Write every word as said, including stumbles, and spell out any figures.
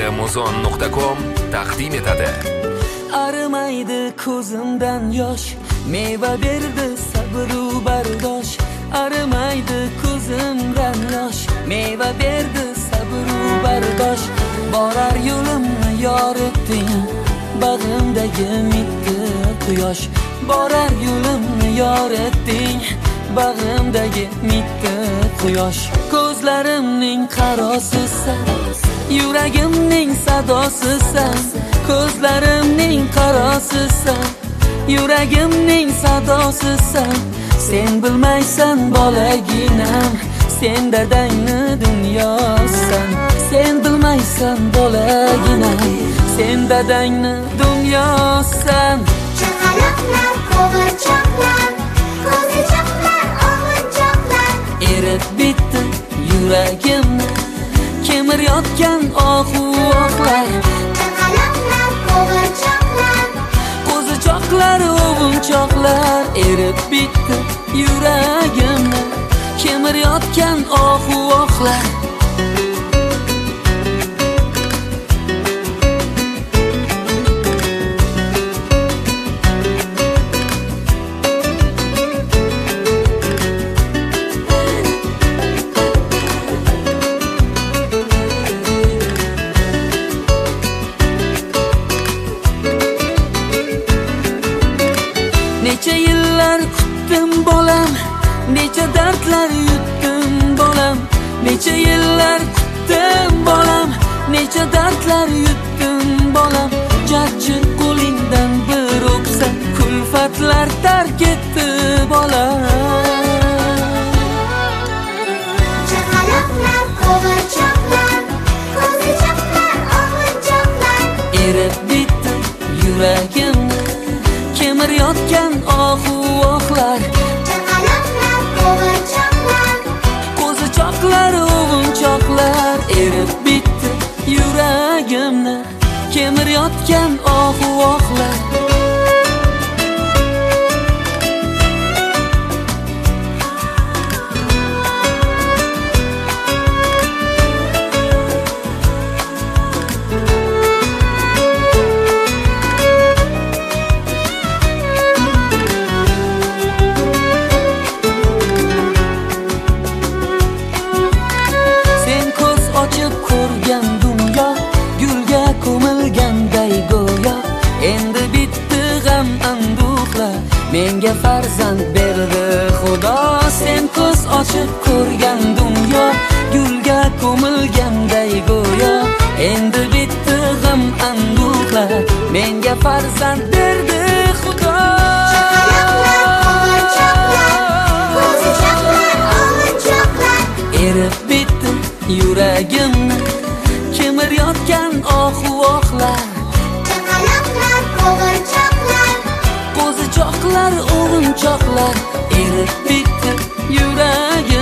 amazon nuqta com taqdim etadi. Arimaydi ko'zimdan yosh, meva berdi sabr-u bardosh. Arimaydi ko'zimdan yosh, meva berdi sabr-u bardosh. Borar yo'limni yoritding, bag'rimdagi mitti quyosh. Borar yo'limni yoritding, bag'rimdagi mitti quyosh. Ko'zlarimning qarosisan, yuragimning sadosisan. Ko'zlarimning qarosisan, yuragimning sadosisan. Sen bilmaysan bolaginam, sen dadangni dunyosan. Sen bilmaysan bolaginam, sen dadangni dunyosan. Chaqaloqlar, qo'g'irchoqlar, qo'zichoqlar, o'g'irchoqlar. Erib bitdi yuragimni kemirayotgan ohu-ohlar. Chaqaloqlar, qo'g'irchoqlar, Qo'zichoqlar, o'g'irchoqlar. Erib bitdi yuragimni kemirayotgan ohu-ohlar. Necha yillar kutdim bolam, necha dardlar yutdim bolam. Necha yillar kutdim bolam, necha dardlar yutdim bolam. Jajji qo'lingdan bir o'psam, kulfatlar tark etdi bolam. chaqaloqlar, qo'g'irchoqlar, qo'zichoqlar, o'g'irchoqlar. Erib bitdi yuragimni kemirayotgan ohu-ohlar. Chaqaloqlar, qo'g'irchoqlar, Qo'zichoqlar, o'g'irchoqlar. Erib bitdi yuragimni kemirayotgan ohu-ohlar. Ochib ko'rgan dunyo gulga ko'milganday go'yo. Endi bitdi g'am anduhlar, menga farzand berdi Xudo. Sen ko'z ochib ko'rgan dunyo gulga ko'milganday go'yo. Endi bitdi g'am anduhlar, menga farzand berdi Xudo. chaqaloqlar, qo'g'irchoqlar, qo'zichoqlar, o'g'irchoqlar. Erib bitdi yuragimni kemirayotgan ohu-ohlar. Chaqaloqlar, qo'g'irchoqlar, Qo'zichoqlar, o'g'irchoqlar. Erib bitdi yuragim